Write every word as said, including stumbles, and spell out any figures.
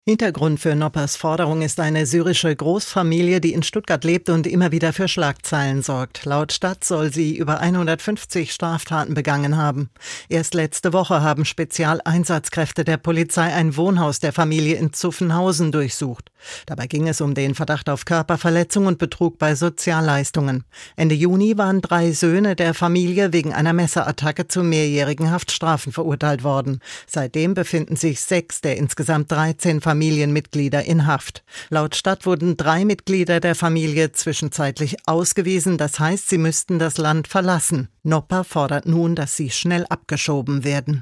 Hintergrund für Noppers Forderung ist eine syrische Großfamilie, die in Stuttgart lebt und immer wieder für Schlagzeilen sorgt. Laut Stadt soll sie über hundertfünfzig Straftaten begangen haben. Erst letzte Woche haben Spezialeinsatzkräfte der Polizei ein Wohnhaus der Familie in Zuffenhausen durchsucht. Dabei ging es um den Verdacht auf Körperverletzung und Betrug bei Sozialleistungen. Ende Juni waren drei Söhne der Familie wegen einer Messerattacke zu mehrjährigen Haftstrafen verurteilt worden. Seitdem befinden sich sechs der insgesamt dreizehn Familienmitglieder in Haft. Laut Stadt wurden drei Mitglieder der Familie zwischenzeitlich ausgewiesen. Das heißt, sie müssten das Land verlassen. Nopper fordert nun, dass sie schnell abgeschoben werden.